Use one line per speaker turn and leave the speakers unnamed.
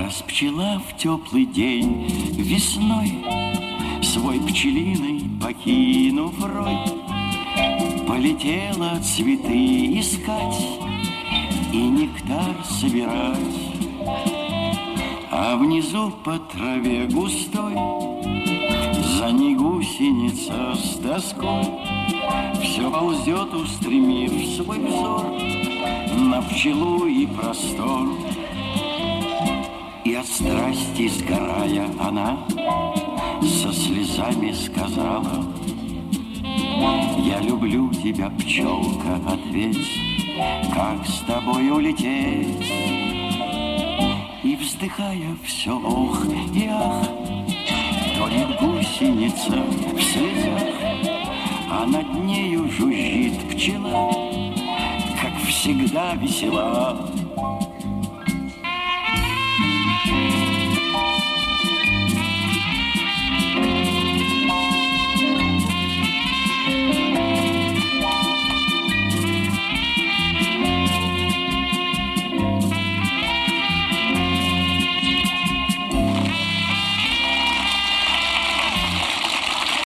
Раз пчела в теплый день весной свой пчелиный покинув рой, полетела цветы искать и нектар собирать. А внизу по траве густой за ней гусеница с тоской все ползет, устремив свой взор на пчелу и простор. И от страсти сгорая она со слезами сказала: я люблю тебя, пчелка, ответь, как с тобой улететь? И вздыхая все ох и ах, тонет гусеница в слезах, а над нею жужжит пчела, как всегда весела.